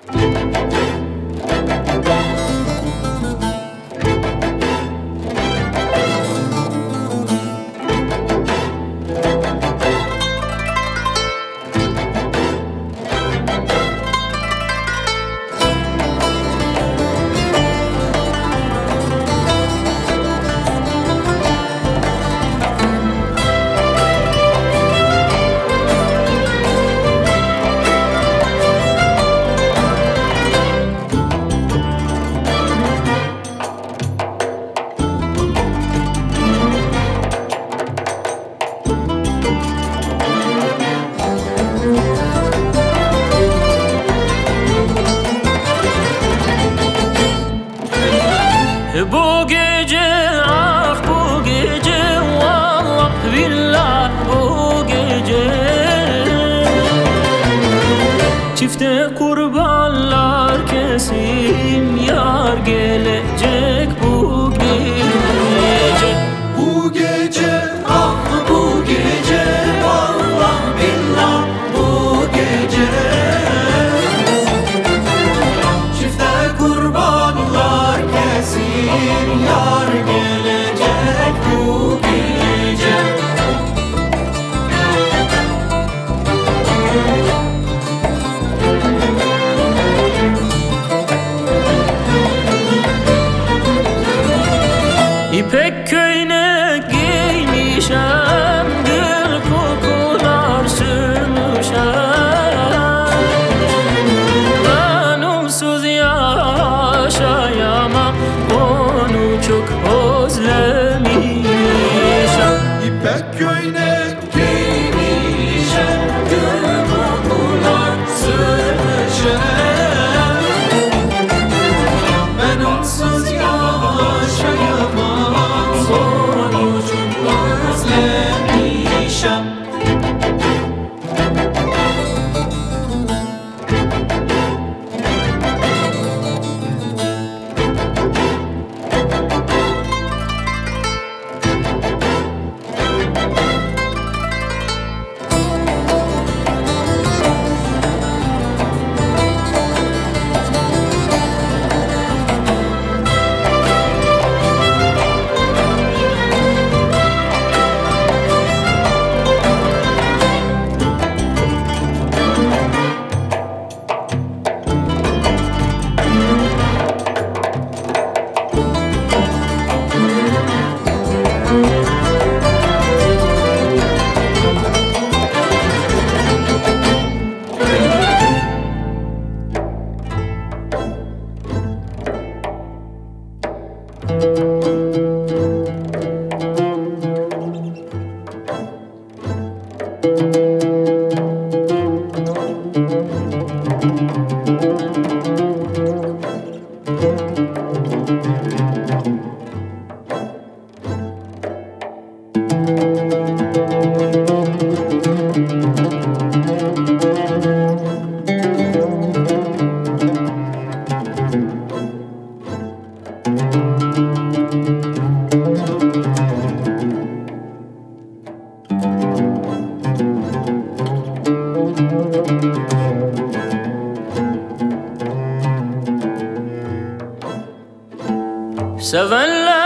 Bu gece, ah bu gece, vallah billah bu gece çifte kurbanlar kesim, yar gelecek bu gece. Bu gece, ah bu gece, vallah billah bu gece çifte kurbanlar kesin, yar gelecek bu gece. İpek köyüne giymişem, gül kokular sürmüşem. Ben onsuz yaşayamam, onu çok özlemişem. İpek köyüne giymişem, gül kokular sürmüşem. Ben onsuz yaşayamam, onu çok özlemişem. Sevenler